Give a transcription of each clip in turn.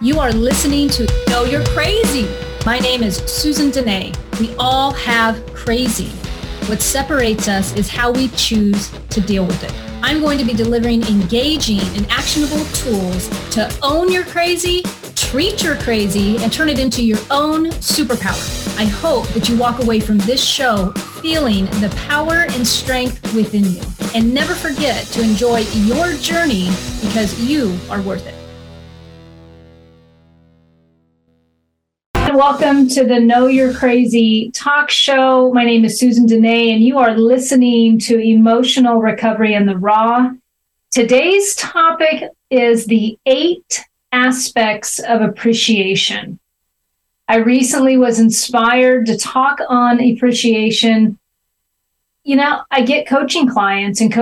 You are listening to Know You're Crazy. My name is Susan Dene. We all have crazy. What separates us is how we choose to deal with it. I'm going to be delivering engaging and actionable tools to own your crazy, treat your crazy, and turn it into your own superpower. I hope that you walk away from this show feeling the power and strength within you. And never forget to enjoy your journey because you are worth it. Welcome to the Know You're Crazy talk show. My name is Susan Dene, and you are listening to Emotional Recovery in the Raw. Today's topic is the 8 aspects of appreciation. I recently was inspired to talk on appreciation. You know, I get coaching clients, and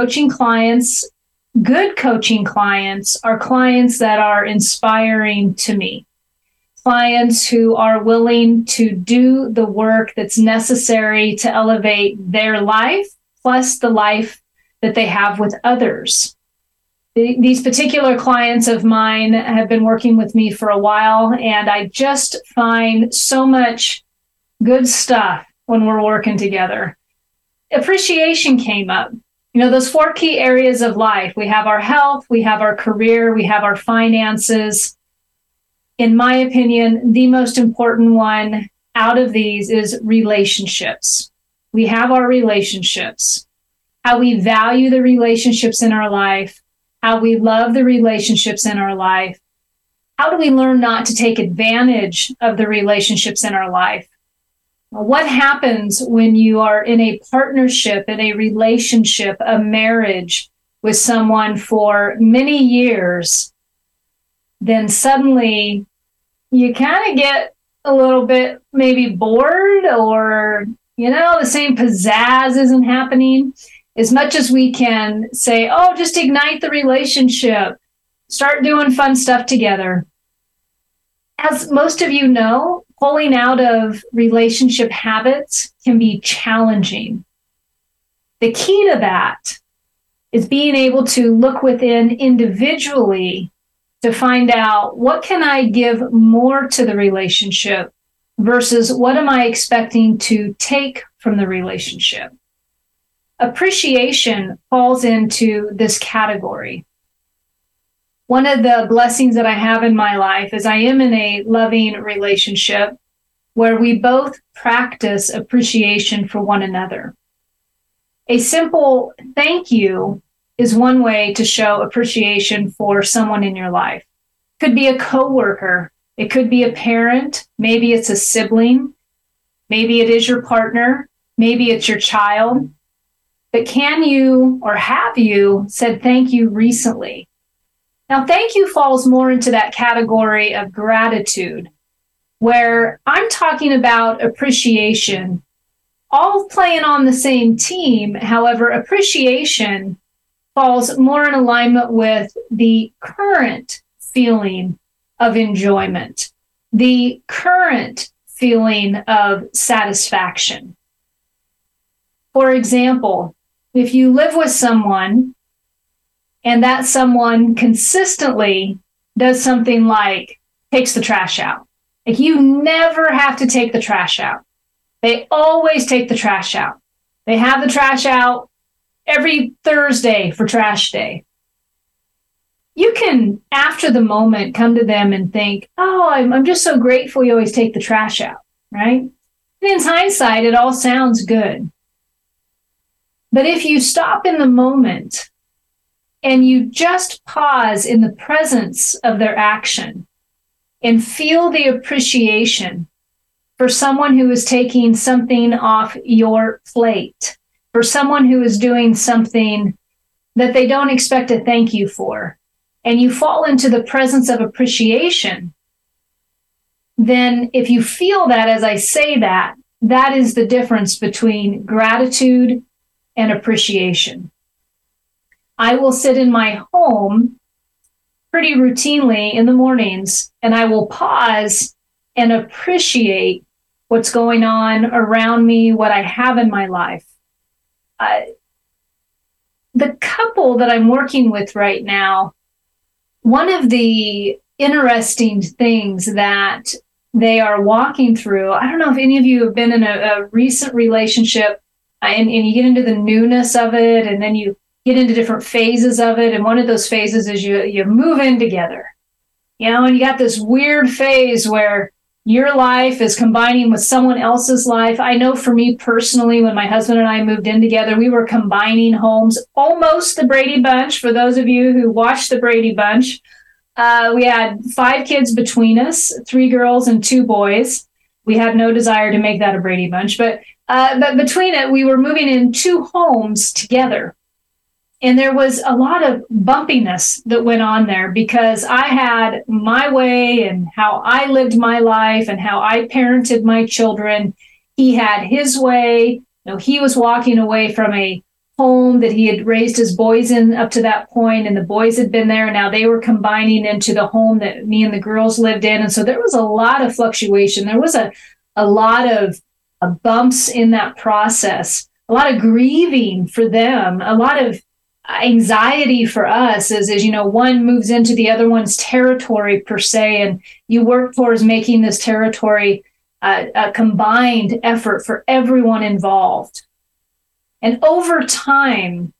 good coaching clients are clients that are inspiring to me. Clients who are willing to do the work that's necessary to elevate their life, plus the life that they have with others. These particular clients of mine have been working with me for a while, and I just find so much good stuff when we're working together. Appreciation came up. You know, those 4 key areas of life. We have our health, we have our career, we have our finances. In my opinion, the most important one out of these is relationships. We have our relationships, how we value the relationships in our life, how we love the relationships in our life. How do we learn not to take advantage of the relationships in our life? What happens when you are in a partnership, in a relationship, a marriage with someone for many years, then suddenly you kind of get a little bit maybe bored, or, the same pizzazz isn't happening. As much as we can say, oh, just ignite the relationship, start doing fun stuff together. As most of you know, pulling out of relationship habits can be challenging. The key to that is being able to look within individually to find out, what can I give more to the relationship versus what am I expecting to take from the relationship? Appreciation falls into this category. One of the blessings that I have in my life is I am in a loving relationship where we both practice appreciation for one another. A simple thank you is one way to show appreciation for someone in your life. It could be a coworker, it could be a parent, maybe it's a sibling, maybe it is your partner, maybe it's your child. But can you or have you said thank you recently? Now, thank you falls more into that category of gratitude, where I'm talking about appreciation, all playing on the same team. However, appreciation falls more in alignment with the current feeling of enjoyment, the current feeling of satisfaction. For example, if you live with someone and that someone consistently does something like takes the trash out, like you never have to take the trash out. They always take the trash out. They have the trash out every Thursday for trash day. You can, after the moment, come to them and think, oh, I'm just so grateful you always take the trash out, right? And in hindsight, it all sounds good. But if you stop in the moment and you just pause in the presence of their action and feel the appreciation for someone who is taking something off your plate, for someone who is doing something that they don't expect a thank you for, and you fall into the presence of appreciation, then if you feel that as I say that, that is the difference between gratitude and appreciation. I will sit in my home pretty routinely in the mornings, and I will pause and appreciate what's going on around me, what I have in my life. The couple that I'm working with right now, one of the interesting things that they are walking through. I don't know if any of you have been in a recent relationship and you get into the newness of it, and then you get into different phases of it. And one of those phases is you move in together, and you got this weird phase where your life is combining with someone else's life. I know for me personally, when my husband and I moved in together, we were combining homes, almost the Brady Bunch. For those of you who watched the Brady Bunch, we had 5 kids between us, 3 girls and 2 boys. We had no desire to make that a Brady Bunch, but between it, we were moving in 2 homes together. And there was a lot of bumpiness that went on there because I had my way and how I lived my life and how I parented my children. He had his way. He was walking away from a home that he had raised his boys in up to that point, and the boys had been there, and now they were combining into the home that me and the girls lived in. And so there was a lot of fluctuation. There was a lot of bumps in that process, a lot of grieving for them, a lot of anxiety for us as one moves into the other one's territory per se, and you work towards making this territory a combined effort for everyone involved. And over time,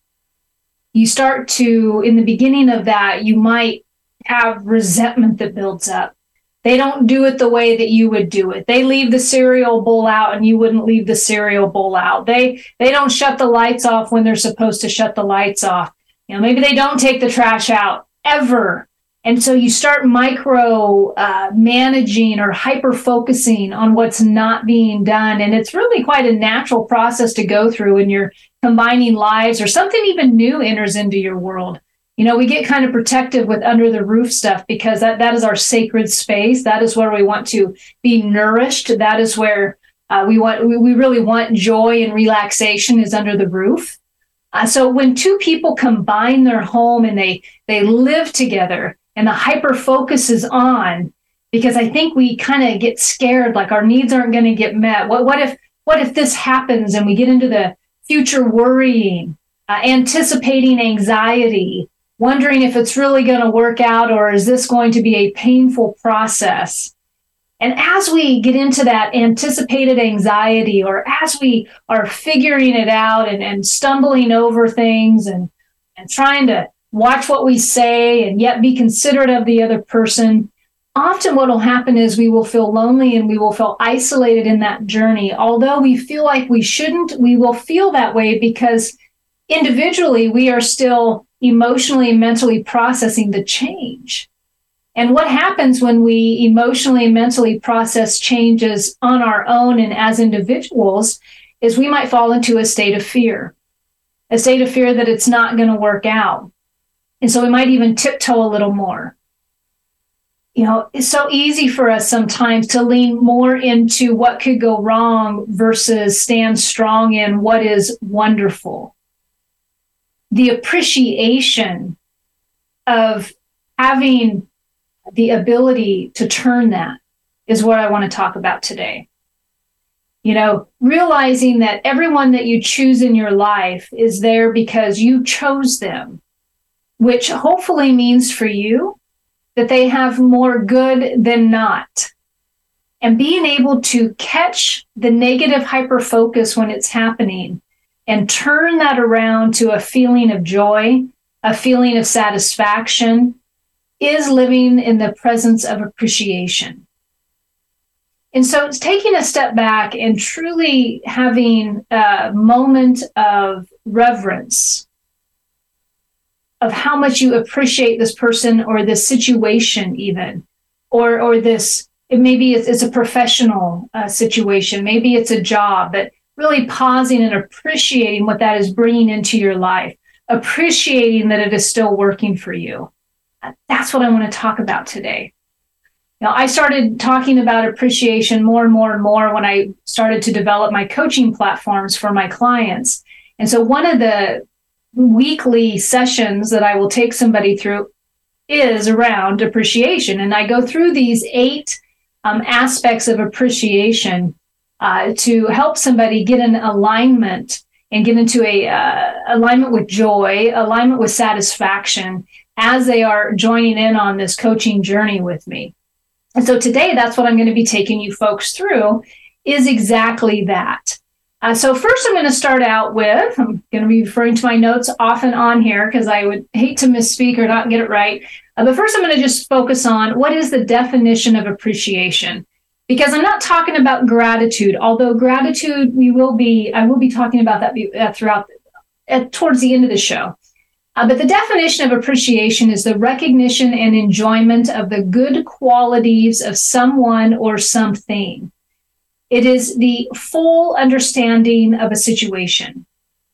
you start to, in the beginning of that, you might have resentment that builds up. They don't do it the way that you would do it. They leave the cereal bowl out and you wouldn't leave the cereal bowl out. They don't shut the lights off when they're supposed to shut the lights off. Maybe they don't take the trash out ever. And so you start micro managing or hyper focusing on what's not being done. And it's really quite a natural process to go through when you're combining lives or something even new enters into your world. We get kind of protective with under the roof stuff because that is our sacred space. That is where we want to be nourished. That is where we really want joy and relaxation is under the roof. So when 2 people combine their home and they live together and the hyper focus is on, because I think we kind of get scared, like our needs aren't going to get met. What if this happens, and we get into the future worrying, anticipating anxiety, wondering if it's really going to work out, or is this going to be a painful process? And as we get into that anticipated anxiety, or as we are figuring it out and stumbling over things and trying to watch what we say and yet be considerate of the other person, often what will happen is we will feel lonely and we will feel isolated in that journey. Although we feel like we shouldn't, we will feel that way because individually we are still emotionally and mentally processing the change. And what happens when we emotionally and mentally process changes on our own and as individuals is we might fall into a state of fear that it's not going to work out. And so we might even tiptoe a little more. It's so easy for us sometimes to lean more into what could go wrong versus stand strong in what is wonderful. The appreciation of having the ability to turn that is what I want to talk about today. Realizing that everyone that you choose in your life is there because you chose them, which hopefully means for you that they have more good than not. And being able to catch the negative hyperfocus when it's happening and turn that around to a feeling of joy, a feeling of satisfaction, is living in the presence of appreciation. And so it's taking a step back and truly having a moment of reverence of how much you appreciate this person or this situation even, or this, maybe it's a professional situation, maybe it's a job, but really pausing and appreciating what that is bringing into your life, appreciating that it is still working for you. That's what I want to talk about today. I started talking about appreciation more and more and more when I started to develop my coaching platforms for my clients. And so one of the weekly sessions that I will take somebody through is around appreciation. And I go through these 8 aspects of appreciation to help somebody get in alignment and get into a alignment with joy, alignment with satisfaction, as they are joining in on this coaching journey with me. And so today, that's what I'm going to be taking you folks through, is exactly that. So first, I'm going to start out with, I'm going to be referring to my notes off and on here because I would hate to misspeak or not get it right. But first, I'm going to just focus on what is the definition of appreciation, because I'm not talking about gratitude, although gratitude, I will be talking about that throughout, towards the end of the show. But the definition of appreciation is the recognition and enjoyment of the good qualities of someone or something. It is the full understanding of a situation.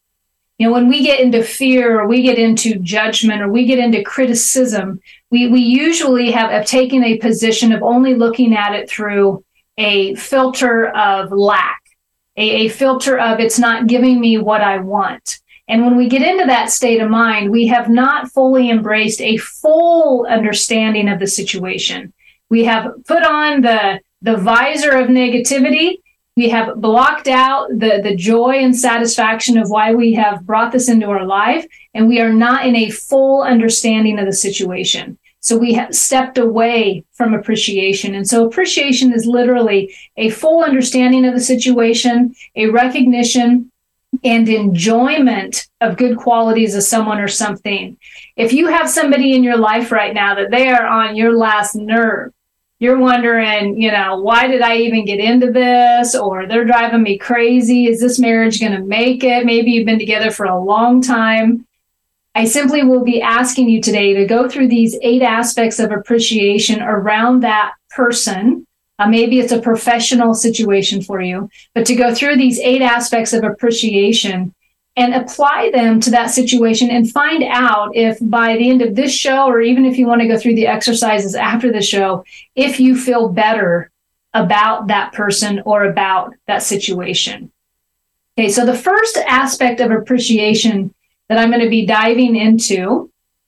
You know, when we get into fear or we get into judgment or we get into criticism, we usually have taken a position of only looking at it through a filter of lack, a filter of it's not giving me what I want. And when we get into that state of mind, we have not fully embraced a full understanding of the situation. We have put on the visor of negativity. We have blocked out the joy and satisfaction of why we have brought this into our life, and we are not in a full understanding of the situation. So we have stepped away from appreciation. And so appreciation is literally a full understanding of the situation, a recognition and enjoyment of good qualities of someone or something. If you have somebody in your life right now that they are on your last nerve, you're wondering, why did I even get into this? Or they're driving me crazy. Is this marriage going to make it? Maybe you've been together for a long time. I simply will be asking you today to go through these 8 aspects of appreciation around that person. Maybe it's a professional situation for you, but to go through these 8 aspects of appreciation and apply them to that situation and find out if by the end of this show, or even if you want to go through the exercises after the show, if you feel better about that person or about that situation. Okay, so the first aspect of appreciation that I'm going to be diving into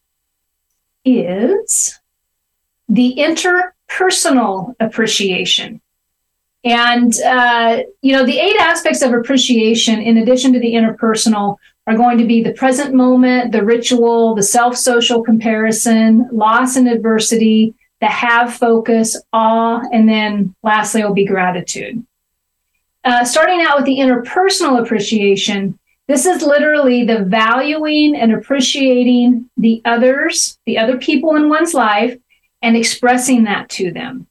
is the interpersonal appreciation. And, the 8 aspects of appreciation, in addition to the interpersonal, are going to be the present moment, the ritual, the self-social comparison, loss and adversity, the have focus, awe, and then lastly will be gratitude. Starting out with the interpersonal appreciation, this is literally the valuing and appreciating the others, the other people in one's life, and expressing that to them.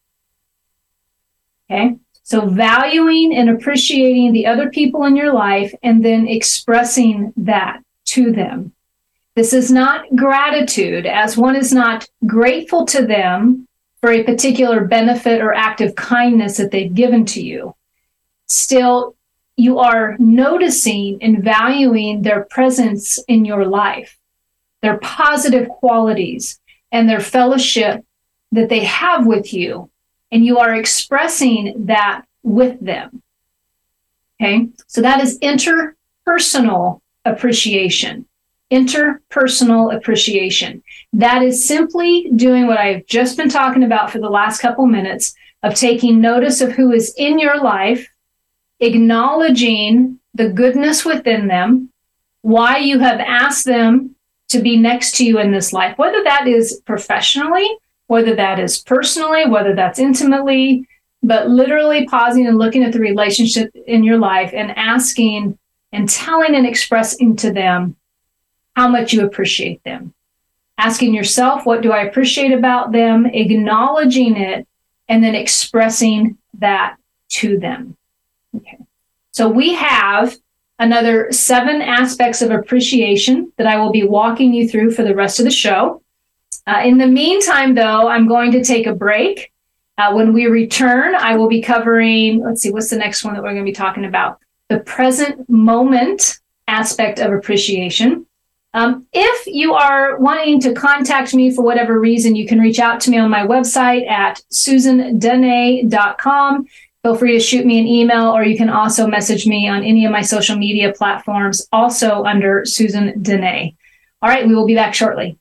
Okay? So valuing and appreciating the other people in your life and then expressing that to them. This is not gratitude, as one is not grateful to them for a particular benefit or act of kindness that they've given to you. Still, you are noticing and valuing their presence in your life, their positive qualities, and their fellowship that they have with you. And you are expressing that with them. Okay, so that is interpersonal appreciation. Interpersonal appreciation. That is simply doing what I've just been talking about for the last couple minutes of taking notice of who is in your life, acknowledging the goodness within them, why you have asked them to be next to you in this life, whether that is professionally, whether that is personally, whether that's intimately, but literally pausing and looking at the relationship in your life and asking and telling and expressing to them how much you appreciate them. Asking yourself, what do I appreciate about them? Acknowledging it, and then expressing that to them. Okay. So we have another 7 aspects of appreciation that I will be walking you through for the rest of the show. In the meantime, though, I'm going to take a break. When we return, I will be covering, what's the next one that we're going to be talking about? The present moment aspect of appreciation. If you are wanting to contact me for whatever reason, you can reach out to me on my website at susandene.com. Feel free to shoot me an email, or you can also message me on any of my social media platforms, also under Susan Dene. All right, we will be back shortly.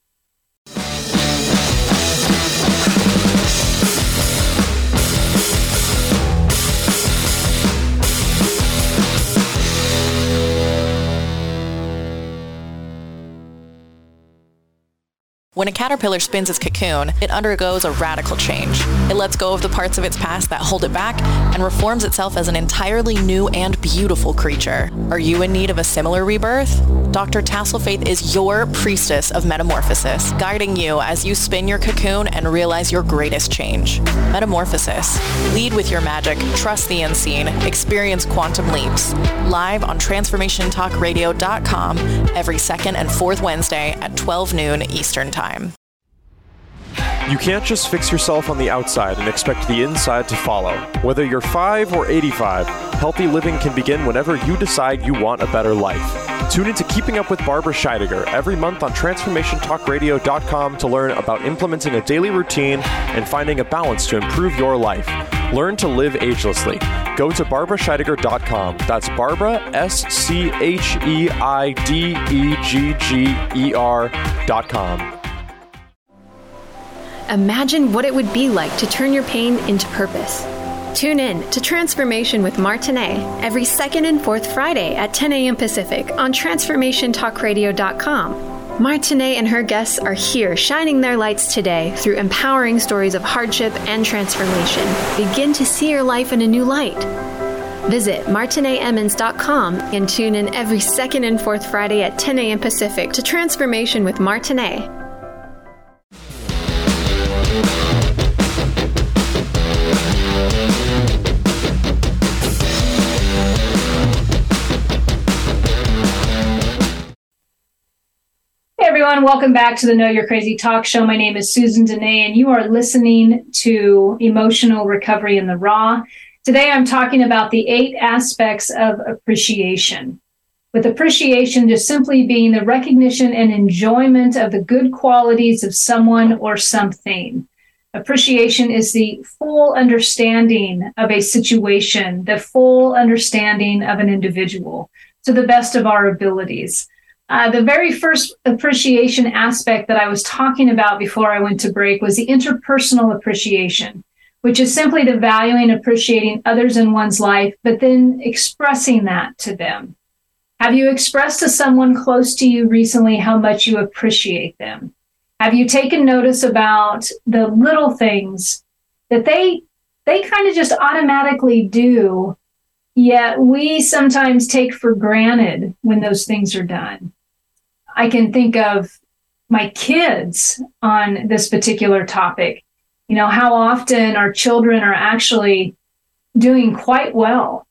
When a caterpillar spins its cocoon, it undergoes a radical change. It lets go of the parts of its past that hold it back and reforms itself as an entirely new and beautiful creature. Are you in need of a similar rebirth? Dr. Tasselfaith is your priestess of metamorphosis, guiding you as you spin your cocoon and realize your greatest change. Metamorphosis. Lead with your magic, trust the unseen, experience quantum leaps. Live on TransformationTalkRadio.com every second and fourth Wednesday at 12 noon Eastern Time. You can't just fix yourself on the outside and expect the inside to follow. Whether you're 5 or 85, healthy living can begin whenever you decide you want a better life. Tune into Keeping Up with Barbara Scheidegger every month on TransformationTalkRadio.com to learn about implementing a daily routine and finding a balance to improve your life. Learn to live agelessly. Go to BarbaraScheidegger.com. That's Barbara, SCHEIDEGGER.com. Imagine what it would be like to turn your pain into purpose. Tune in to Transformation with Martinet every second and fourth Friday at 10 a.m. Pacific on TransformationTalkRadio.com. Martinet and her guests are here shining their lights today through empowering stories of hardship and transformation. Begin to see your life in a new light. Visit MartinetEmmons.com and tune in every second and fourth Friday at 10 a.m. Pacific to Transformation with Martinet. Hey everyone, welcome back to the Know You're Crazy Talk Show. My name is Susan Dene, and you are listening to Emotional Recovery in the Raw. Today I'm talking about the 8 aspects of appreciation, with appreciation just simply being the recognition and enjoyment of the good qualities of someone or something. Appreciation is the full understanding of a situation, the full understanding of an individual to the best of our abilities. The very first appreciation aspect that I was talking about before I went to break was the interpersonal appreciation, which is simply the valuing and appreciating others in one's life, but then expressing that to them. Have you expressed to someone close to you recently how much you appreciate them? Have you taken notice about the little things that they kind of just automatically do, yet we sometimes take for granted when those things are done? I can think of my kids on this particular topic. You know, how often our children are actually doing quite well,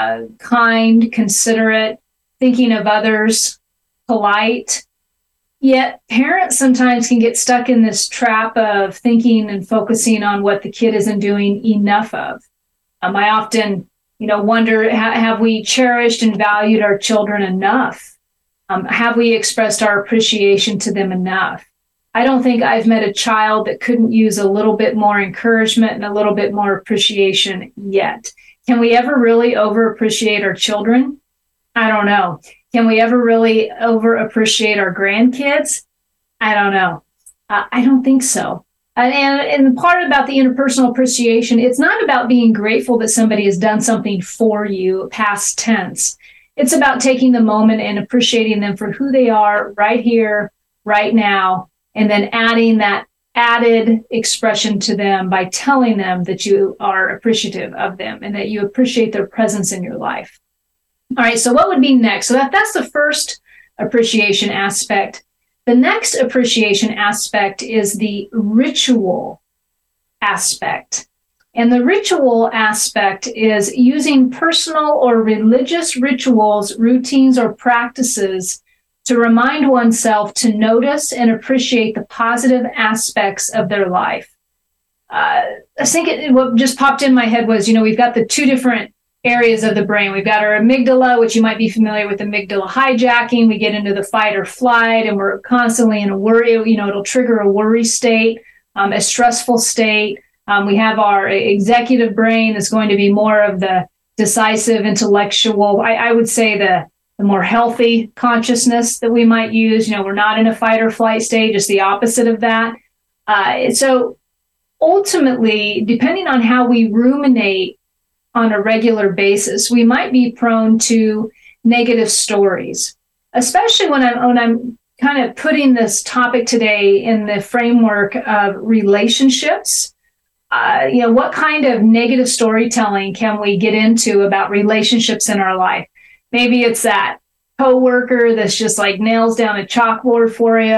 kind, considerate, thinking of others, polite. Yet parents sometimes can get stuck in this trap of thinking and focusing on what the kid isn't doing enough of. I often, wonder, have we cherished and valued our children enough? Have we expressed our appreciation to them enough? I don't think I've met a child that couldn't use a little bit more encouragement and a little bit more appreciation yet. Can we ever really over-appreciate our children? I don't know. Can we ever really over-appreciate our grandkids? I don't know. I don't think so. And the part about the interpersonal appreciation, it's not about being grateful that somebody has done something for you, past tense. It's about taking the moment and appreciating them for who they are right here, right now, and then adding that added expression to them by telling them that you are appreciative of them and that you appreciate their presence in your life. All right, so what would be next? So that's the first appreciation aspect. The next appreciation aspect is the ritual aspect. And the ritual aspect is using personal or religious rituals, routines, or practices to remind oneself to notice and appreciate the positive aspects of their life. I think what just popped in my head was, we've got the 2 different areas of the brain. We've got our amygdala, which you might be familiar with amygdala hijacking. We get into the fight or flight, and we're constantly in a worry. It'll trigger a worry state, a stressful state. We have our executive brain that's going to be more of the decisive, intellectual, I would say the more healthy consciousness that we might use. We're not in a fight or flight state, just the opposite of that. So ultimately, depending on how we ruminate on a regular basis, we might be prone to negative stories, especially when I'm kind of putting this topic today in the framework of relationships. What kind of negative storytelling can we get into about relationships in our life? Maybe it's that coworker that's just like nails down a chalkboard for you.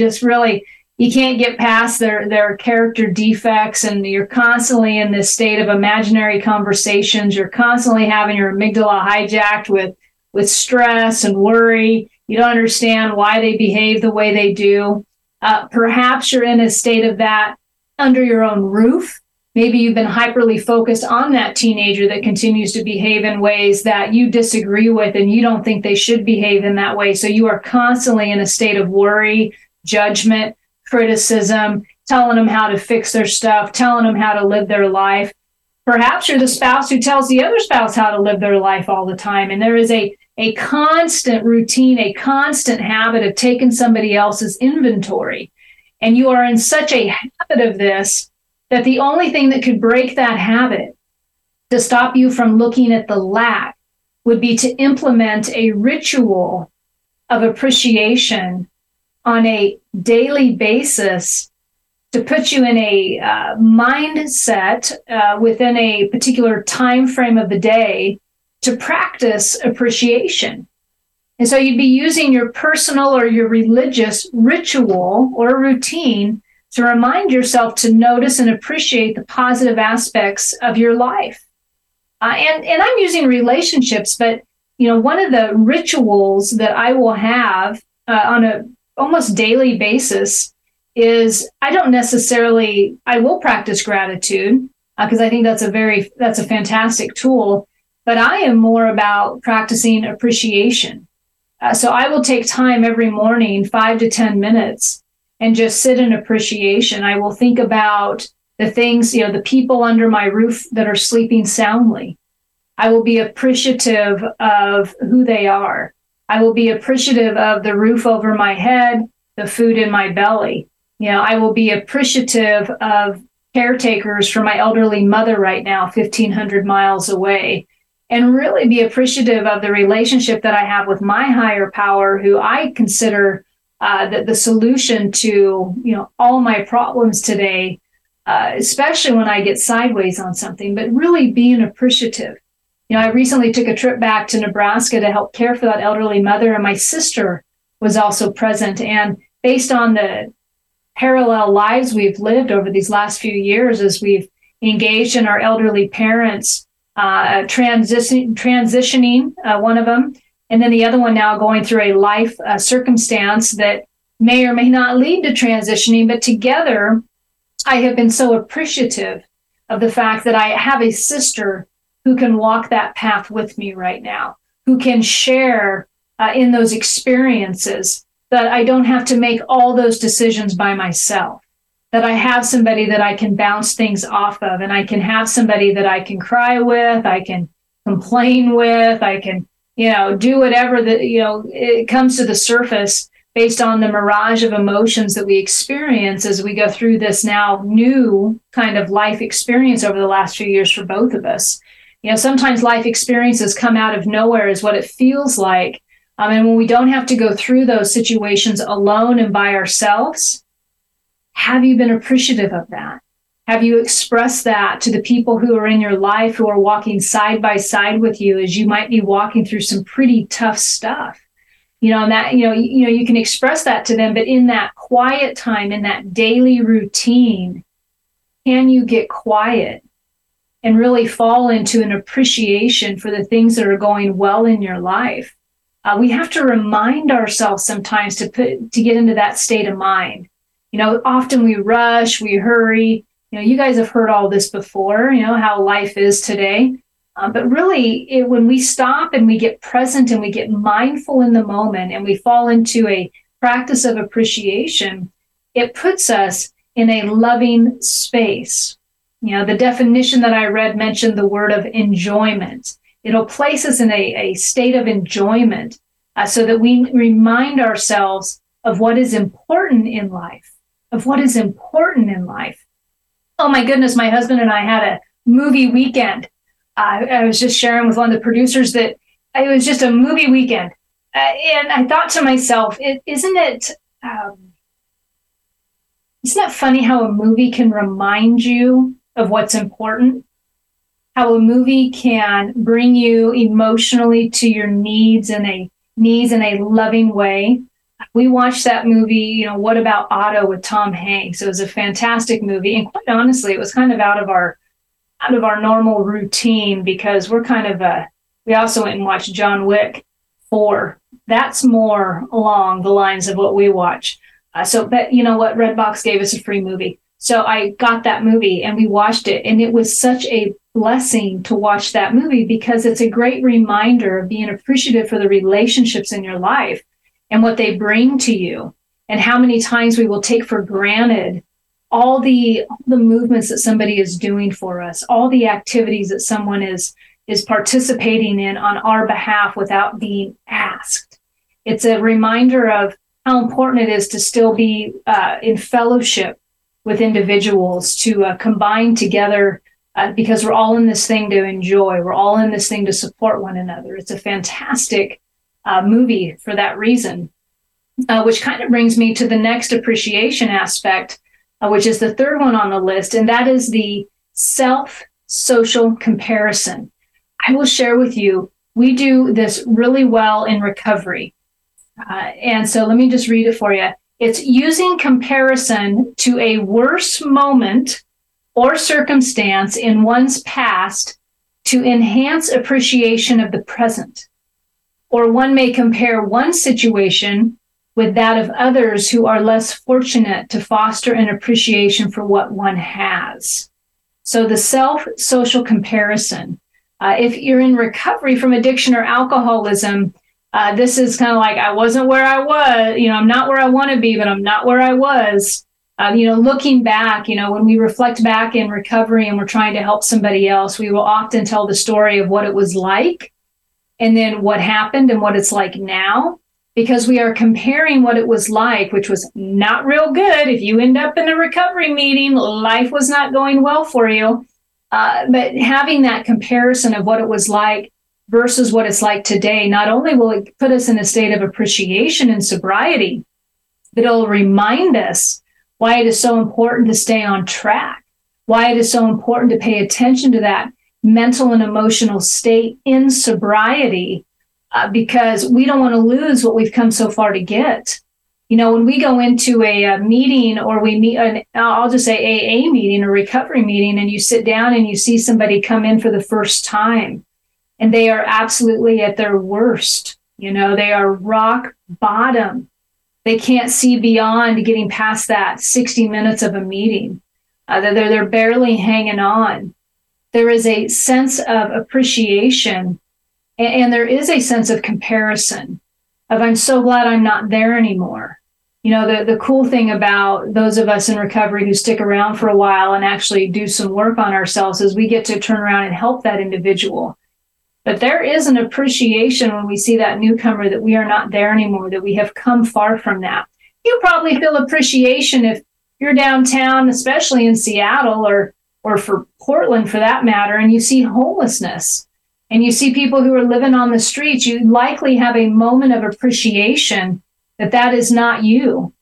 You can't get past their character defects, and you're constantly in this state of imaginary conversations. You're constantly having your amygdala hijacked with stress and worry. You don't understand why they behave the way they do. Perhaps you're in a state of that under your own roof. Maybe you've been hyperly focused on that teenager that continues to behave in ways that you disagree with, and you don't think they should behave in that way. So you are constantly in a state of worry, judgment, criticism, telling them how to fix their stuff, telling them how to live their life. Perhaps you're the spouse who tells the other spouse how to live their life all the time. And there is a constant routine, a constant habit of taking somebody else's inventory. And you are in such a habit of this that the only thing that could break that habit to stop you from looking at the lack would be to implement a ritual of appreciation on a daily basis to put you in a mindset within a particular time frame of the day to practice appreciation. And so you'd be using your personal or your religious ritual or routine to remind yourself to notice and appreciate the positive aspects of your life. And I'm using relationships, but one of the rituals that I will have on a almost daily basis is I will practice gratitude because I think that's a fantastic tool, but I am more about practicing appreciation. So I will take time every morning, 5 to 10 minutes, and just sit in appreciation. I will think about the things, the people under my roof that are sleeping soundly. I will be appreciative of who they are. I will be appreciative of the roof over my head, the food in my belly. I will be appreciative of caretakers for my elderly mother right now, 1,500 miles away, and really be appreciative of the relationship that I have with my higher power, who I consider the solution to, all my problems today, especially when I get sideways on something, but really being appreciative. I recently took a trip back to Nebraska to help care for that elderly mother, and my sister was also present. And based on the parallel lives we've lived over these last few years as we've engaged in our elderly parents, transitioning, one of them, and then the other one now going through a life circumstance that may or may not lead to transitioning, but together I have been so appreciative of the fact that I have a sister who can walk that path with me right now, who can share in those experiences, that I don't have to make all those decisions by myself, that I have somebody that I can bounce things off of, and I can have somebody that I can cry with, I can complain with, I can, do whatever that, it comes to the surface based on the mirage of emotions that we experience as we go through this now new kind of life experience over the last few years for both of us. Sometimes life experiences come out of nowhere is what it feels like. And when we don't have to go through those situations alone and by ourselves, have you been appreciative of that? Have you expressed that to the people who are in your life, who are walking side by side with you as you might be walking through some pretty tough stuff? And that, you can express that to them, but in that quiet time, in that daily routine, can you get quiet and really fall into an appreciation for the things that are going well in your life? We have to remind ourselves sometimes to get into that state of mind. Often we rush, we hurry. You guys have heard all this before, how life is today. But really, when we stop and we get present and we get mindful in the moment and we fall into a practice of appreciation, it puts us in a loving space. The definition that I read mentioned the word of enjoyment. It'll place us in a state of enjoyment so that we remind ourselves of what is important in life, Oh my goodness, my husband and I had a movie weekend. I was just sharing with one of the producers that it was just a movie weekend. And I thought to myself, isn't it funny how a movie can remind you of what's important? How a movie can bring you emotionally to your needs in a loving way. We watched that movie, What About Otto with Tom Hanks. It was a fantastic movie. And quite honestly, it was kind of out of our normal routine, because we're kind of we also went and watched John Wick 4. That's more along the lines of what we watch. But you know what? Redbox gave us a free movie. So I got that movie and we watched it. And it was such a blessing to watch that movie, because it's a great reminder of being appreciative for the relationships in your life and what they bring to you, and how many times we will take for granted all the movements that somebody is doing for us, all the activities that someone is participating in on our behalf without being asked. It's a reminder of how important it is to still be in fellowship with individuals, to combine together, because we're all in this thing to enjoy. We're all in this thing to support one another. It's a fantastic movie for that reason, which kind of brings me to the next appreciation aspect, which is the third one on the list, and that is the self-social comparison. I will share with you, we do this really well in recovery. And so let me just read it for you. It's using comparison to a worse moment or circumstance in one's past to enhance appreciation of the present. Or one may compare one situation with that of others who are less fortunate, to foster an appreciation for what one has. So the self-social comparison. If you're in recovery from addiction or alcoholism, this is kind of like, I wasn't where I was, I'm not where I want to be, but I'm not where I was. Looking back, when we reflect back in recovery and we're trying to help somebody else, we will often tell the story of what it was like, and then what happened and what it's like now, because we are comparing what it was like, which was not real good. If you end up in a recovery meeting, life was not going well for you. But having that comparison of what it was like versus what it's like today, not only will it put us in a state of appreciation and sobriety, but it'll remind us why it is so important to stay on track, why it is so important to pay attention to that mental and emotional state in sobriety, because we don't want to lose what we've come so far to get. When we go into a meeting, or we meet, I'll just say AA meeting or recovery meeting, and you sit down and you see somebody come in for the first time, and they are absolutely at their worst. They are rock bottom. They can't see beyond getting past that 60 minutes of a meeting. They're barely hanging on. There is a sense of appreciation, and there is a sense of comparison of, I'm so glad I'm not there anymore. The cool thing about those of us in recovery who stick around for a while and actually do some work on ourselves is we get to turn around and help that individual. But there is an appreciation when we see that newcomer that we are not there anymore, that we have come far from that. You probably feel appreciation if you're downtown, especially in Seattle or for Portland for that matter, and you see homelessness and you see people who are living on the streets. You likely have a moment of appreciation that is not you.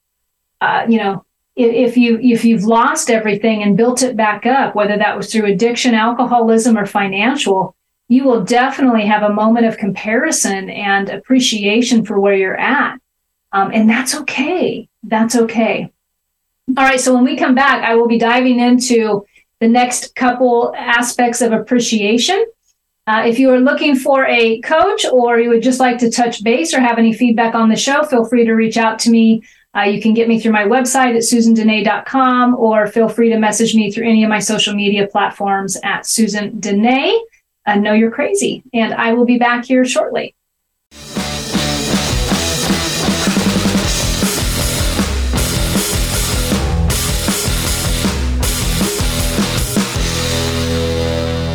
If you've lost everything and built it back up, whether that was through addiction, alcoholism, or financial, you will definitely have a moment of comparison and appreciation for where you're at. And that's okay. That's okay. All right. So when we come back, I will be diving into the next couple aspects of appreciation. If you are looking for a coach, or you would just like to touch base or have any feedback on the show, feel free to reach out to me. You can get me through my website at susandene.com, or feel free to message me through any of my social media platforms at Susan Dene. Know you're crazy. And I will be back here shortly.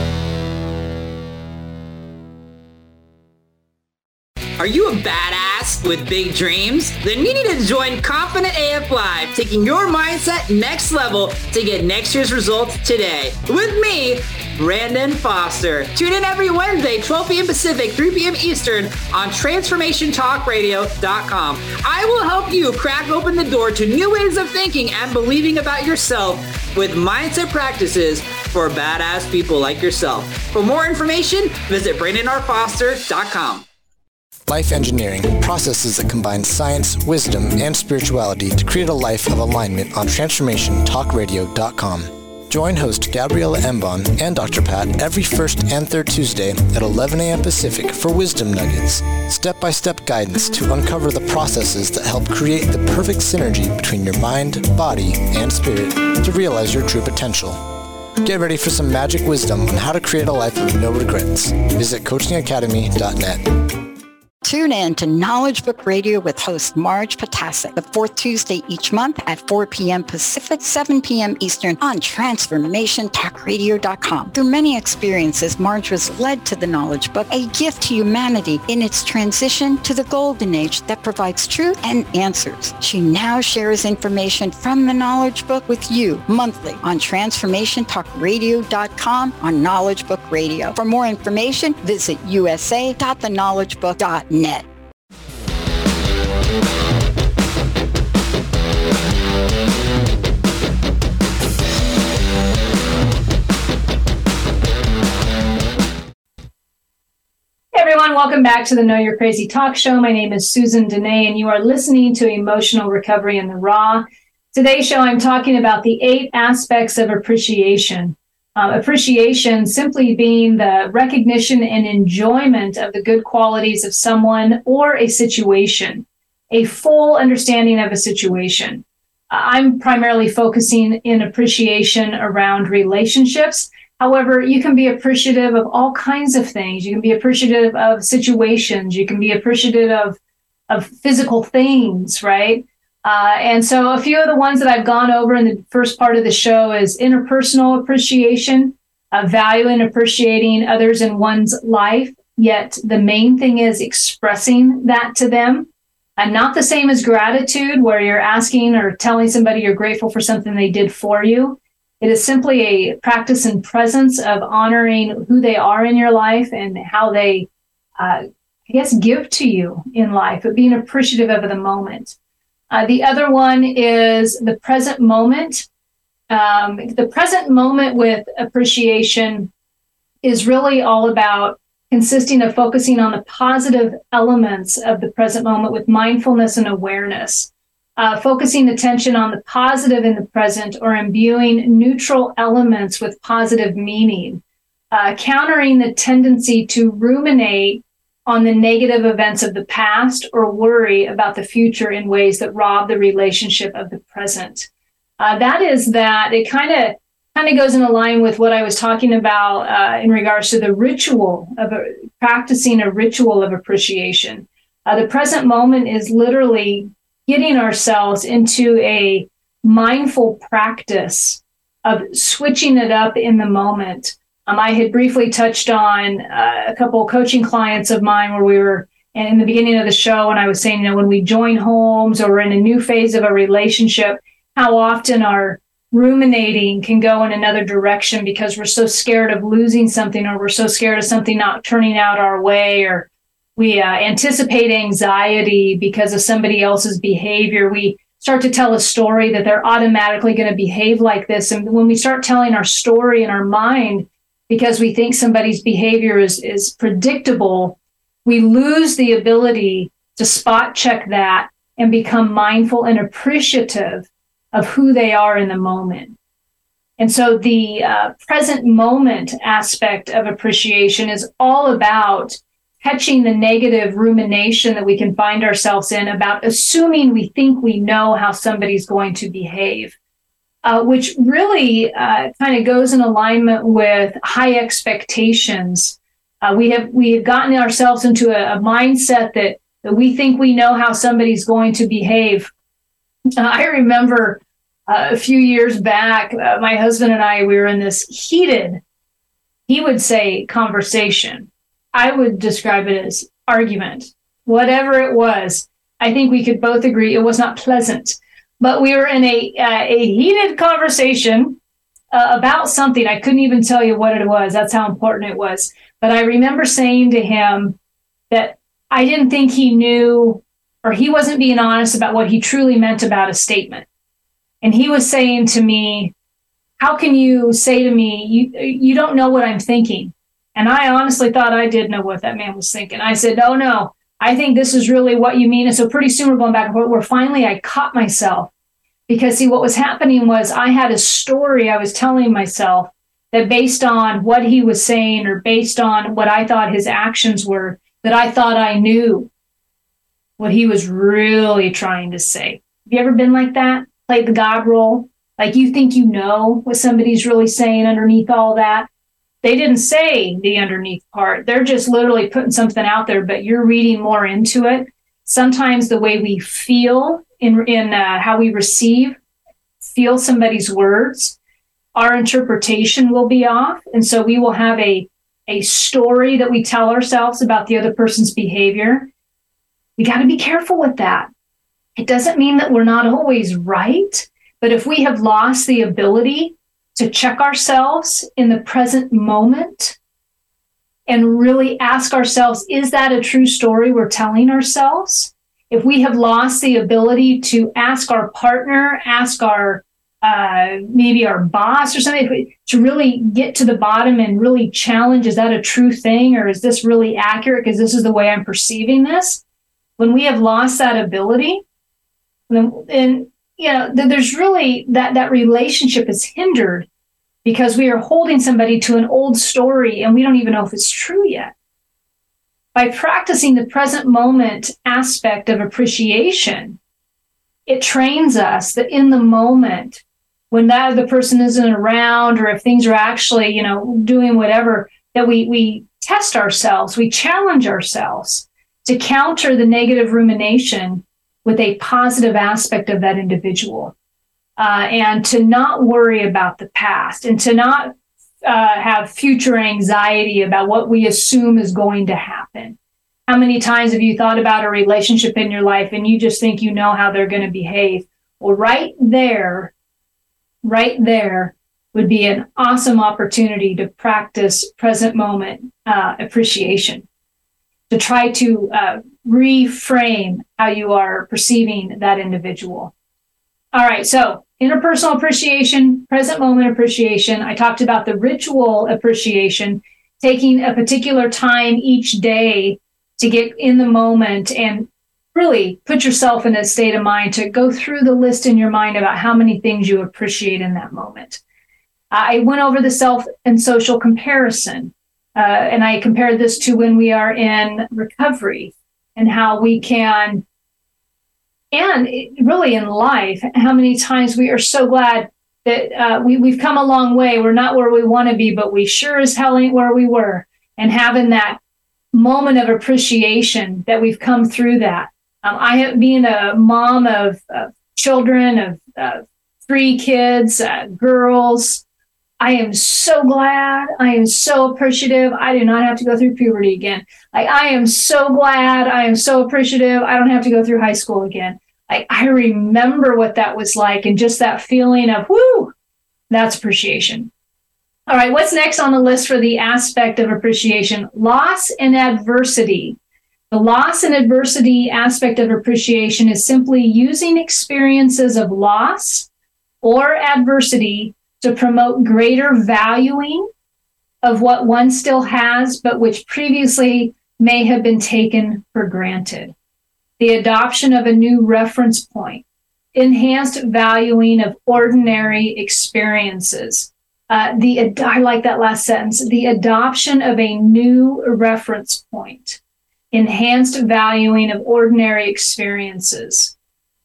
Are you a badass? Yes, with big dreams? Then you need to join Confident AF Live, taking your mindset next level to get next year's results today. With me, Brandon Foster. Tune in every Wednesday, 12 p.m. Pacific, 3 p.m. Eastern on TransformationTalkRadio.com. I will help you crack open the door to new ways of thinking and believing about yourself with mindset practices for badass people like yourself. For more information, visit BrandonRFoster.com. Life Engineering, processes that combine science, wisdom, and spirituality to create a life of alignment on TransformationTalkRadio.com. Join host Gabriella Embon and Dr. Pat every first and third Tuesday at 11 a.m. Pacific for Wisdom Nuggets, step-by-step guidance to uncover the processes that help create the perfect synergy between your mind, body, and spirit to realize your true potential. Get ready for some magic wisdom on how to create a life of no regrets. Visit coachingacademy.net. Tune in to Knowledge Book Radio with host Marge Potasic, the fourth Tuesday each month at 4 p.m. Pacific, 7 p.m. Eastern on TransformationTalkRadio.com. Through many experiences, Marge was led to the Knowledge Book, a gift to humanity in its transition to the golden age that provides truth and answers. She now shares information from the Knowledge Book with you monthly on TransformationTalkRadio.com on Knowledge Book Radio. For more information, visit usa.theknowledgebook.net. Hey everyone, welcome back to the Know You're Crazy Talk Show. My name is Susan Dene, and you are listening to Emotional Recovery in the Raw. Today's show, I'm talking about the 8 aspects of appreciation. Appreciation simply being the recognition and enjoyment of the good qualities of someone or a situation, a full understanding of a situation. I'm primarily focusing in appreciation around relationships. However, you can be appreciative of all kinds of things. You can be appreciative of situations. You can be appreciative of physical things, right? And so a few of the ones that I've gone over in the first part of the show is interpersonal appreciation, value in appreciating others in one's life, yet the main thing is expressing that to them. Not the same as gratitude, where you're asking or telling somebody you're grateful for something they did for you. It is simply a practice and presence of honoring who they are in your life and how they, give to you in life, but being appreciative of the moment. The other one is the present moment. The present moment with appreciation is really all about consisting of focusing on the positive elements of the present moment with mindfulness and awareness, focusing attention on the positive in the present or imbuing neutral elements with positive meaning, countering the tendency to ruminate on the negative events of the past or worry about the future in ways that rob the relationship of the present. It kind of goes in line with what I was talking about in regards to the ritual of practicing a ritual of appreciation. The present moment is literally getting ourselves into a mindful practice of switching it up in the moment. I had briefly touched on a couple of coaching clients of mine where we were in the beginning of the show, and I was saying, when we join homes or we're in a new phase of a relationship, how often our ruminating can go in another direction because we're so scared of losing something, or we're so scared of something not turning out our way, or we anticipate anxiety because of somebody else's behavior. We start to tell a story that they're automatically going to behave like this. And when we start telling our story in our mind, because we think somebody's behavior is predictable, we lose the ability to spot check that and become mindful and appreciative of who they are in the moment. And so the present moment aspect of appreciation is all about catching the negative rumination that we can find ourselves in about assuming we think we know how somebody's going to behave. Which really kind of goes in alignment with high expectations. We have gotten ourselves into a mindset that we think we know how somebody's going to behave. I remember a few years back, my husband and I, we were in this heated, he would say conversation. I would describe it as argument. whatever it was, I think we could both agree it was not pleasant. But we were in a heated conversation about something. I couldn't even tell you what it was. That's how important it was. But I remember saying to him that I didn't think he knew, or he wasn't being honest about what he truly meant about a statement. And he was saying to me, how can you say to me, you don't know what I'm thinking? And I honestly thought I did know what that man was thinking. I said, no, I think this is really what you mean. And so pretty soon we're going back and forth, where finally I caught myself. Because see, what was happening was I had a story I was telling myself that based on what he was saying, or based on what I thought his actions were, that I thought I knew what he was really trying to say. Have you ever been like that? Played the God role? Like you think you know what somebody's really saying underneath all that? They didn't say the underneath part. They're just literally putting something out there, but you're reading more into it. Sometimes the way we feel in how we feel somebody's words, our interpretation will be off. And so we will have a story that we tell ourselves about the other person's behavior. We got to be careful with that. It doesn't mean that we're not always right, but if we have lost the ability to check ourselves in the present moment and really ask ourselves, is that a true story we're telling ourselves? If we have lost the ability to ask our partner, ask our maybe our boss or something, to really get to the bottom and really challenge, is that a true thing, or is this really accurate because this is the way I'm perceiving this? When we have lost that ability, then there's really that relationship is hindered because we are holding somebody to an old story and we don't even know if it's true yet. By practicing the present moment aspect of appreciation, it trains us that in the moment, when that other person isn't around, or if things are actually, doing whatever, that we test ourselves, we challenge ourselves to counter the negative rumination with a positive aspect of that individual, and to not worry about the past, and to not have future anxiety about what we assume is going to happen. How many times have you thought about a relationship in your life and you just think you know how they're going to behave? Well, right there would be an awesome opportunity to practice present moment appreciation, to try to reframe how you are perceiving that individual. All right, so interpersonal appreciation, present moment appreciation. I talked about the ritual appreciation, taking a particular time each day to get in the moment and really put yourself in a state of mind to go through the list in your mind about how many things you appreciate in that moment. I went over the self and social comparison, and I compared this to when we are in recovery and how we can, and really in life, how many times we are so glad that we've come a long way. We're not where we want to be, but we sure as hell ain't where we were. And having that moment of appreciation that we've come through that. I have being a mom of children, of 3 kids, girls. I am so glad. I am so appreciative. I do not have to go through puberty again. I am so glad. I am so appreciative. I don't have to go through high school again. I remember what that was like, and just that feeling of, whoo, that's appreciation. All right, what's next on the list for the aspect of appreciation? Loss and adversity. The loss and adversity aspect of appreciation is simply using experiences of loss or adversity to promote greater valuing of what one still has, but which previously may have been taken for granted. The adoption of a new reference point, enhanced valuing of ordinary experiences. I like that last sentence, the adoption of a new reference point, enhanced valuing of ordinary experiences.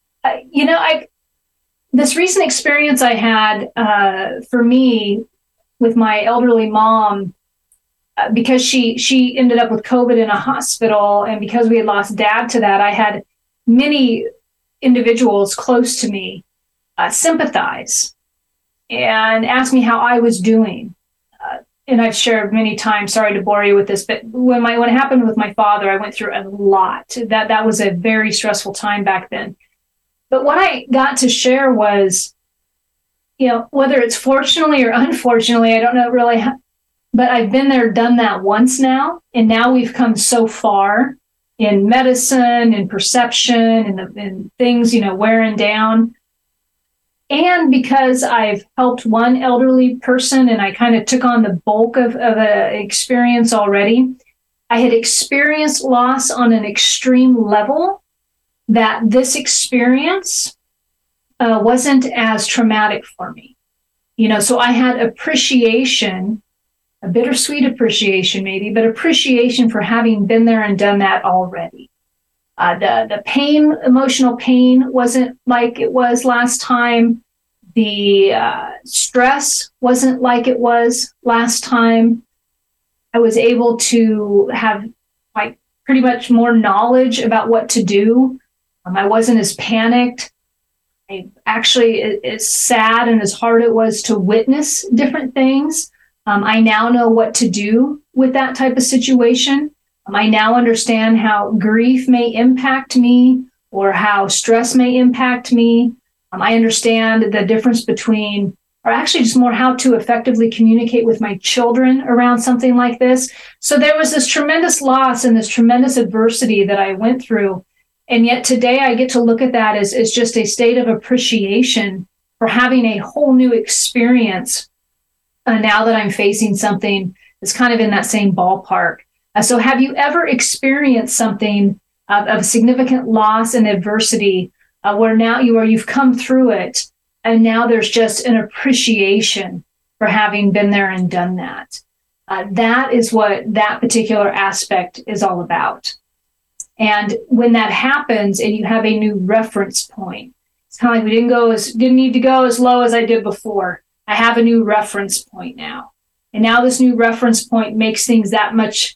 This recent experience I had for me with my elderly mom, because she ended up with COVID in a hospital, and because we had lost Dad to that, I had many individuals close to me sympathize and ask me how I was doing. and I've shared many times, sorry to bore you with this, but when it happened with my father, I went through a lot. That was a very stressful time back then. But what I got to share was, whether it's fortunately or unfortunately, I don't know really, but I've been there, done that once now. And now we've come so far in medicine and perception and things, wearing down. And because I've helped one elderly person and I kind of took on the bulk of an experience already, I had experienced loss on an extreme level that this experience wasn't as traumatic for me. So I had appreciation, a bittersweet appreciation maybe, but appreciation for having been there and done that already. The pain, emotional pain wasn't like it was last time. The stress wasn't like it was last time. I was able to have pretty much more knowledge about what to do. I wasn't as panicked. I actually, as sad and as hard it was to witness different things, I now know what to do with that type of situation. I now understand how grief may impact me or how stress may impact me. I understand the difference between, or actually just more how to effectively communicate with my children around something like this. So there was this tremendous loss and this tremendous adversity that I went through. And yet today I get to look at that as just a state of appreciation for having a whole new experience now that I'm facing something that's kind of in that same ballpark. So have you ever experienced something of significant loss and adversity where you've come through it and now there's just an appreciation for having been there and done that? That is what that particular aspect is all about. And when that happens and you have a new reference point, it's kind of like didn't need to go as low as I did before. I have a new reference point now. And now this new reference point makes things that much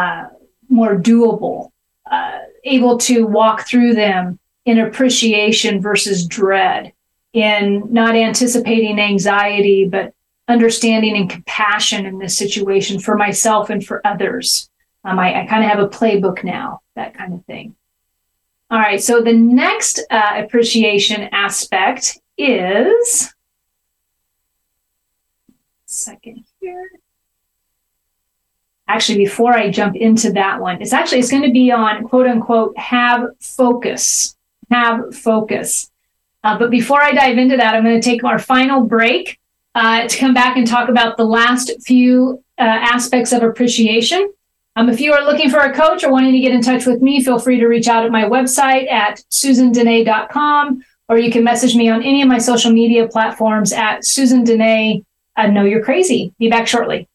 more doable, able to walk through them in appreciation versus dread, in not anticipating anxiety, but understanding and compassion in this situation for myself and for others. I kind of have a playbook now, that kind of thing. All right, so the next appreciation aspect is, second here. Actually, before I jump into that one, it's going to be on quote unquote, have focus. But before I dive into that, I'm going to take our final break to come back and talk about the last few aspects of appreciation. If you are looking for a coach or wanting to get in touch with me, feel free to reach out at my website at susandene.com, or you can message me on any of my social media platforms at Susan Dene. Know You're Crazy. Be back shortly.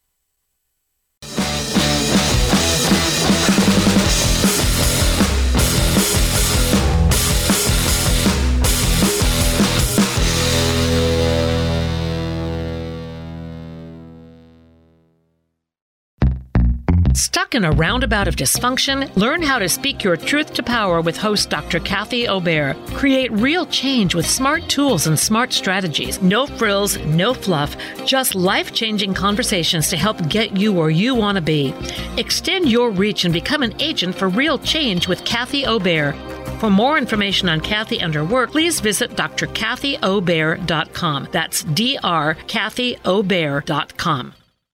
Stuck in a roundabout of dysfunction? Learn how to speak your truth to power with host Dr. Kathy Obear. Create real change with smart tools and smart strategies. No frills, no fluff, just life-changing conversations to help get you where you want to be. Extend your reach and become an agent for real change with Kathy Obear. For more information on Kathy and her work, please visit drkathyobear.com. That's drkathyobear.com.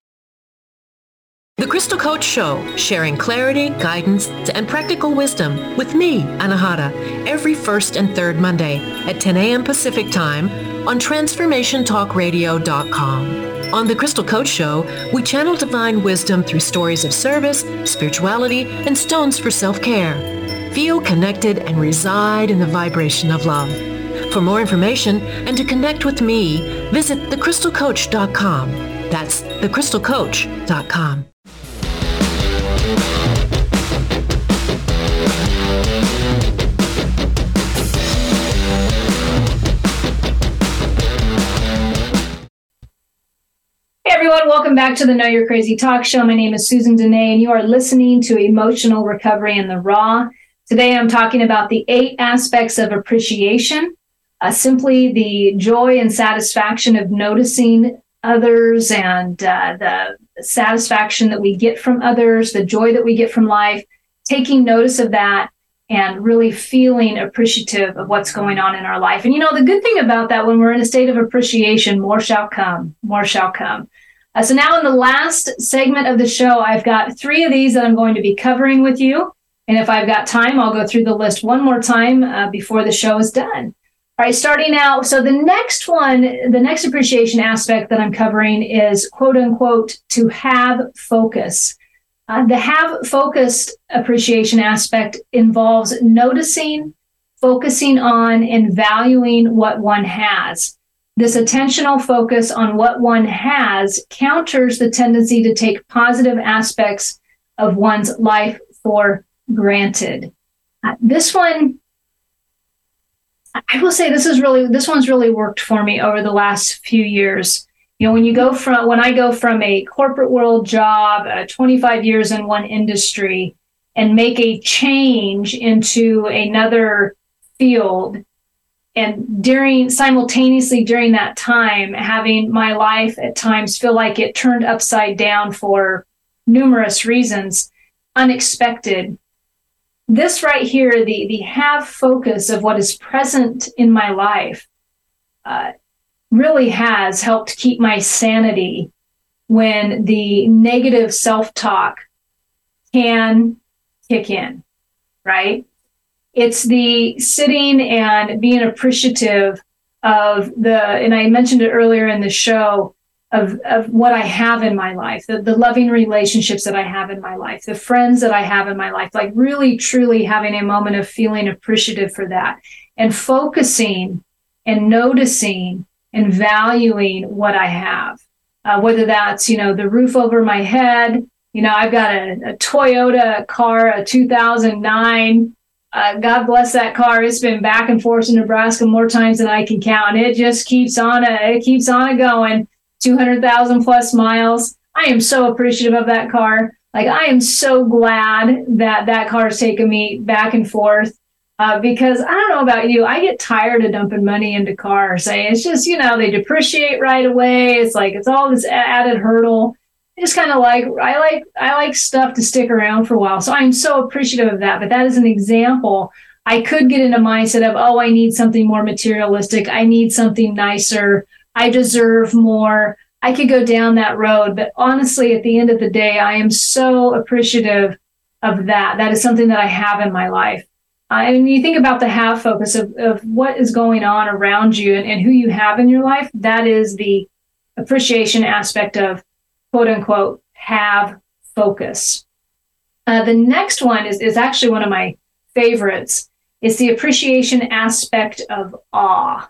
The Crystal Coach Show, sharing clarity, guidance, and practical wisdom with me, Anahata, every first and third Monday at 10 a.m. Pacific Time on TransformationTalkRadio.com. On The Crystal Coach Show, we channel divine wisdom through stories of service, spirituality, and stones for self-care. Feel connected and reside in the vibration of love. For more information and to connect with me, visit thecrystalcoach.com. That's thecrystalcoach.com. Hey everyone, welcome back to the Know You're Crazy Talk Show. My name is Susan Dene, and you are listening to Emotional Recovery in the Raw. Today I'm talking about the 8 aspects of appreciation, simply the joy and satisfaction of noticing others and the satisfaction that we get from others, the joy that we get from life, taking notice of that and really feeling appreciative of what's going on in our life. And the good thing about that, when we're in a state of appreciation, more shall come, more shall come. So now in the last segment of the show, I've got 3 of these that I'm going to be covering with you. And if I've got time, I'll go through the list one more time before the show is done. All right, starting out. So the next one, the next appreciation aspect that I'm covering is quote unquote, to have focus. The have focused appreciation aspect involves noticing, focusing on, and valuing what one has. This attentional focus on what one has counters the tendency to take positive aspects of one's life for granted. This one, I will say this one's really worked for me over the last few years. When I go from a corporate world job, 25 years in one industry, and make a change into another field, and simultaneously during that time, having my life at times feel like it turned upside down for numerous reasons, unexpected. This right here, the have focus of what is present in my life, really has helped keep my sanity when the negative self-talk can kick in, right? It's the sitting and being appreciative of and I mentioned it earlier in the show, of what I have in my life, the loving relationships that I have in my life, the friends that I have in my life, like really, truly having a moment of feeling appreciative for that and focusing and noticing and valuing what I have, whether that's, the roof over my head. I've got a Toyota car, a 2009. God bless that car. It's been back and forth in Nebraska more times than I can count. It just keeps on going. 200,000 plus miles. I am so appreciative of that car. Like, I am so glad that car's taken me back and forth. Because I don't know about you, I get tired of dumping money into cars. It's just, they depreciate right away. It's like, it's all this added hurdle. Just kind of I like stuff to stick around for a while. So I'm so appreciative of that. But that is an example. I could get in a mindset of, I need something more materialistic. I need something nicer. I deserve more. I could go down that road. But honestly, at the end of the day, I am so appreciative of that. That is something that I have in my life. And when you think about the have focus of what is going on around you and who you have in your life, that is the appreciation aspect of quote unquote have focus. The next one is actually one of my favorites. It's the appreciation aspect of awe,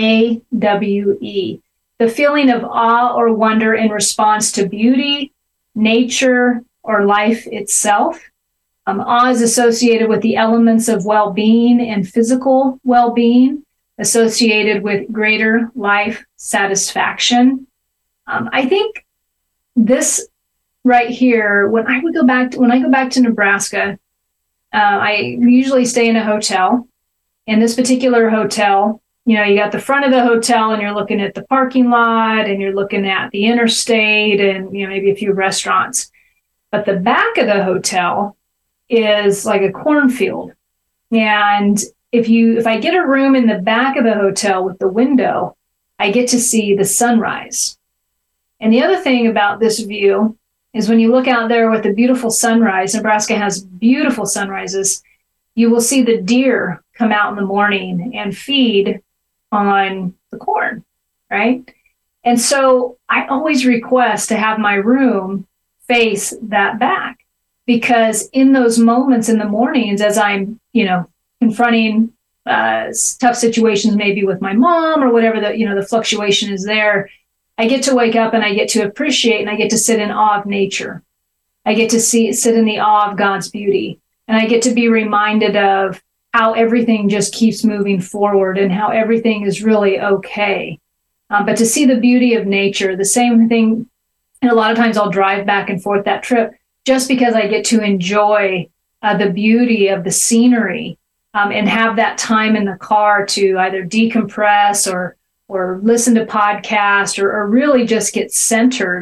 AWE. The feeling of awe or wonder in response to beauty, nature, or life itself. Awe is associated with the elements of well-being and physical well-being associated with greater life satisfaction. I think this right here, when I go back to Nebraska, I usually stay in a hotel. In this particular hotel, you got the front of the hotel and you're looking at the parking lot and you're looking at the interstate and, maybe a few restaurants. But the back of the hotel is like a cornfield. And if I get a room in the back of the hotel with the window, I get to see the sunrise. And the other thing about this view is when you look out there with the beautiful sunrise, Nebraska has beautiful sunrises, you will see the deer come out in the morning and feed on the corn, right? And so I always request to have my room face that back, because in those moments in the mornings, as I'm, confronting tough situations, maybe with my mom or whatever the fluctuation is there, I get to wake up and I get to appreciate and I get to sit in awe of nature. I get to sit in the awe of God's beauty. And I get to be reminded of how everything just keeps moving forward and how everything is really okay. But to see the beauty of nature, the same thing, and a lot of times I'll drive back and forth that trip just because I get to enjoy the beauty of the scenery and have that time in the car to either decompress or listen to podcasts or really just get centered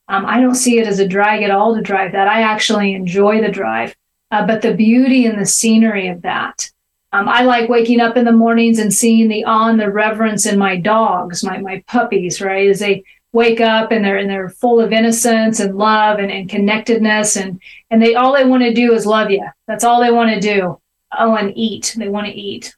I don't see it as a drag at all to drive that. I actually enjoy the drive, but the beauty and the scenery of that. I like waking up in the mornings and seeing the awe and the reverence in my dogs, my puppies, right? As they wake up and they're full of innocence and love and connectedness, and they all they want to do is love you. That's all they want to do. Oh, and eat. They want to eat.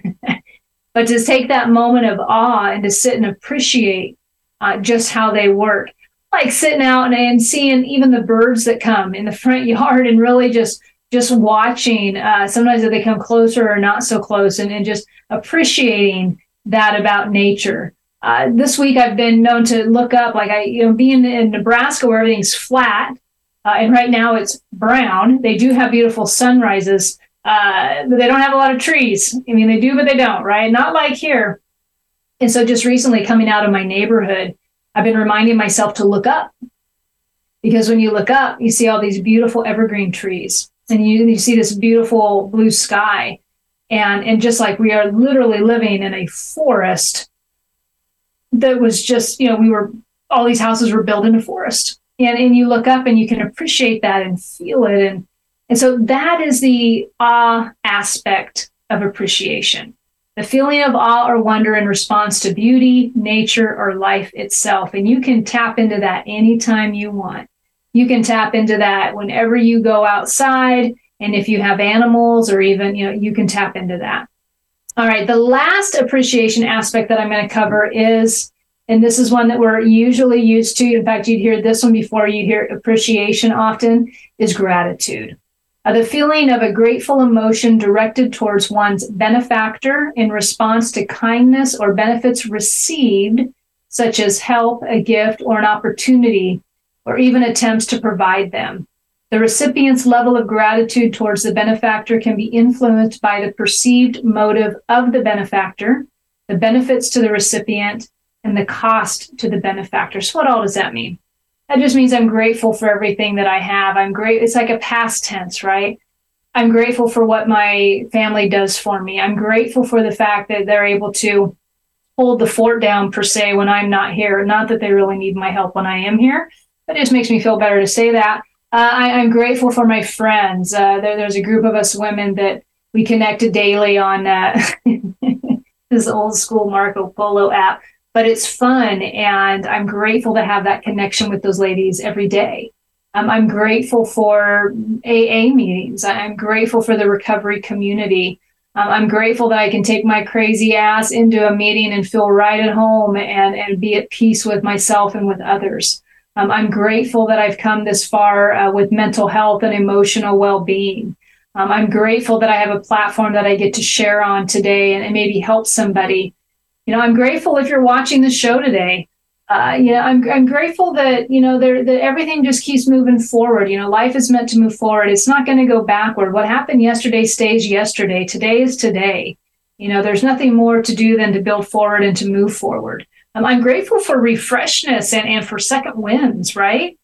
But to take that moment of awe and to sit and appreciate just how they work, like sitting out and seeing even the birds that come in the front yard and really just watching, sometimes if they come closer or not so close, and just appreciating that about nature. This week I've been known to look up, like being in Nebraska where everything's flat, and right now it's brown. They do have beautiful sunrises, but they don't have a lot of trees. I mean, they do, but they don't, right? Not like here. And so just recently coming out of my neighborhood, I've been reminding myself to look up, because when you look up, you see all these beautiful evergreen trees, and you see this beautiful blue sky. And just like we are literally living in a forest that was just, all these houses were built in a forest. And you look up and you can appreciate that and feel it. And so that is the awe aspect of appreciation. The feeling of awe or wonder in response to beauty, nature, or life itself. And you can tap into that anytime you want. You can tap into that whenever you go outside. And if you have animals or even, you can tap into that. All right. The last appreciation aspect that I'm going to cover is, and this is one that we're usually used to. In fact, you'd hear this one before you hear appreciation often, is gratitude. The feeling of a grateful emotion directed towards one's benefactor in response to kindness or benefits received, such as help, a gift, or an opportunity, or even attempts to provide them. The recipient's level of gratitude towards the benefactor can be influenced by the perceived motive of the benefactor, the benefits to the recipient, and the cost to the benefactor. So what all does that mean? That just means I'm grateful for everything that I have. It's like a past tense, right? I'm grateful for what my family does for me. I'm grateful for the fact that they're able to hold the fort down, per se, when I'm not here. Not that they really need my help when I am here, but it just makes me feel better to say that. I'm grateful for my friends. There's a group of us women that we connected daily on this old school Marco Polo app. But it's fun, and I'm grateful to have that connection with those ladies every day. I'm grateful for AA meetings. I'm grateful for the recovery community. I'm grateful that I can take my crazy ass into a meeting and feel right at home and be at peace with myself and with others. I'm grateful that I've come this far with mental health and emotional well-being. I'm grateful that I have a platform that I get to share on today and maybe help somebody. I'm grateful if you're watching the show today. I'm grateful that, that everything just keeps moving forward. Life is meant to move forward. It's not going to go backward. What happened yesterday stays yesterday. Today is today. There's nothing more to do than to build forward and to move forward. I'm grateful for refreshness and for second wins, right?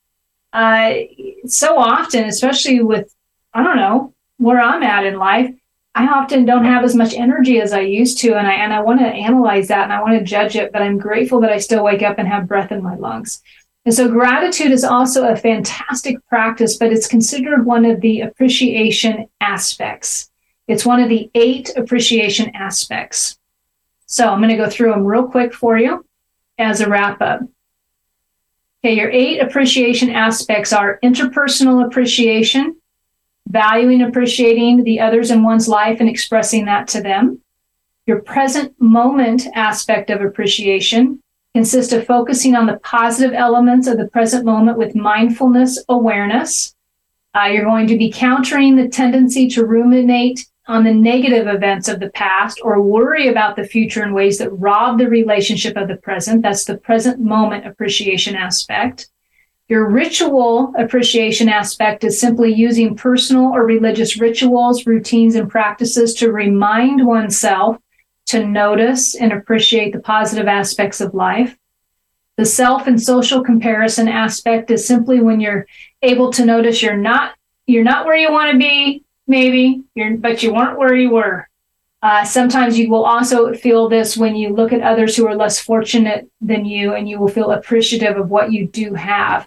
So often, especially with, where I'm at in life, I often don't have as much energy as I used to, and I want to analyze that and I want to judge it, but I'm grateful that I still wake up and have breath in my lungs. And so gratitude is also a fantastic practice, but it's considered one of the appreciation aspects. It's one of the 8 appreciation aspects. So I'm going to go through them real quick for you as a wrap up. Okay, your 8 appreciation aspects are interpersonal appreciation, valuing, appreciating the others in one's life and expressing that to them. Your present moment aspect of appreciation consists of focusing on the positive elements of the present moment with mindfulness awareness. You're going to be countering the tendency to ruminate on the negative events of the past or worry about the future in ways that rob the relationship of the present. That's the present moment appreciation aspect. Your ritual appreciation aspect is simply using personal or religious rituals, routines, and practices to remind oneself to notice and appreciate the positive aspects of life. The self and social comparison aspect is simply when you're able to notice you're not where you want to be, maybe, but you weren't where you were. Sometimes you will also feel this when you look at others who are less fortunate than you, and you will feel appreciative of what you do have.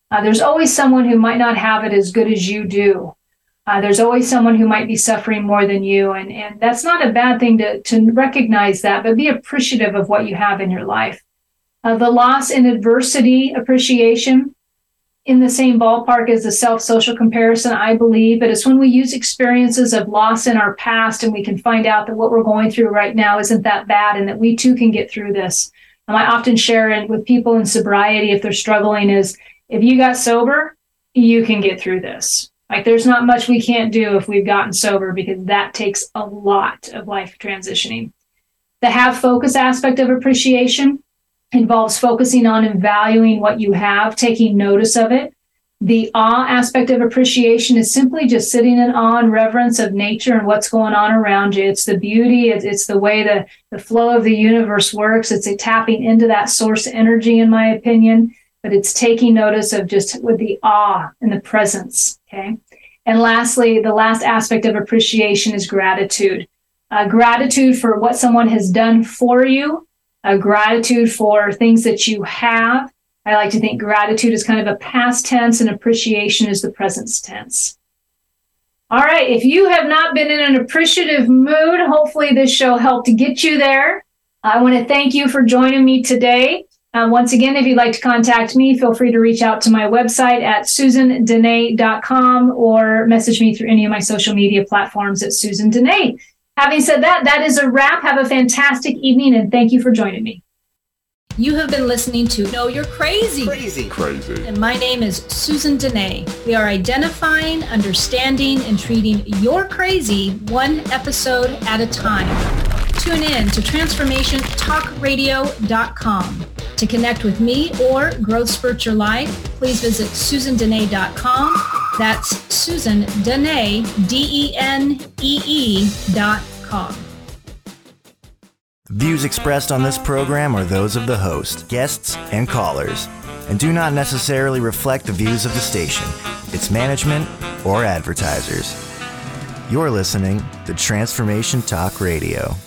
There's always someone who might not have it as good as you do. There's always someone who might be suffering more than you. And that's not a bad thing to recognize that, but be appreciative of what you have in your life. The loss and adversity appreciation, in the same ballpark as the self-social comparison, I believe, but it's when we use experiences of loss in our past and we can find out that what we're going through right now isn't that bad and that we too can get through this. I often share with people in sobriety, if they're struggling, is if you got sober, you can get through this. Like, there's not much we can't do if we've gotten sober, because that takes a lot of life transitioning. The have focus aspect of appreciation involves focusing on and valuing what you have, taking notice of it. The awe aspect of appreciation is simply just sitting in awe and reverence of nature and what's going on around you. It's the beauty, it's the way the flow of the universe works. It's tapping into that source energy, in my opinion, but it's taking notice of just with the awe and the presence, okay? And lastly, the last aspect of appreciation is gratitude. Gratitude for what someone has done for you, gratitude for things that you have. I like to think gratitude is kind of a past tense and appreciation is the present tense. All right, if you have not been in an appreciative mood, hopefully this show helped to get you there. I want to thank you for joining me today. Once again, if you'd like to contact me, feel free to reach out to my website at susandene.com or message me through any of my social media platforms at Susan Dene. Having said that, that is a wrap. Have a fantastic evening, and thank you for joining me. You have been listening to Know You're Crazy. And my name is Susan Dene. We are identifying, understanding, and treating your crazy one episode at a time. Tune in to transformationtalkradio.com. To connect with me or Growth Spurt Your Life, please visit susandene.com. That's Susan Denee, DENEE.com. Views expressed on this program are those of the host, guests, and callers, and do not necessarily reflect the views of the station, its management, or advertisers. You're listening to Transformation Talk Radio.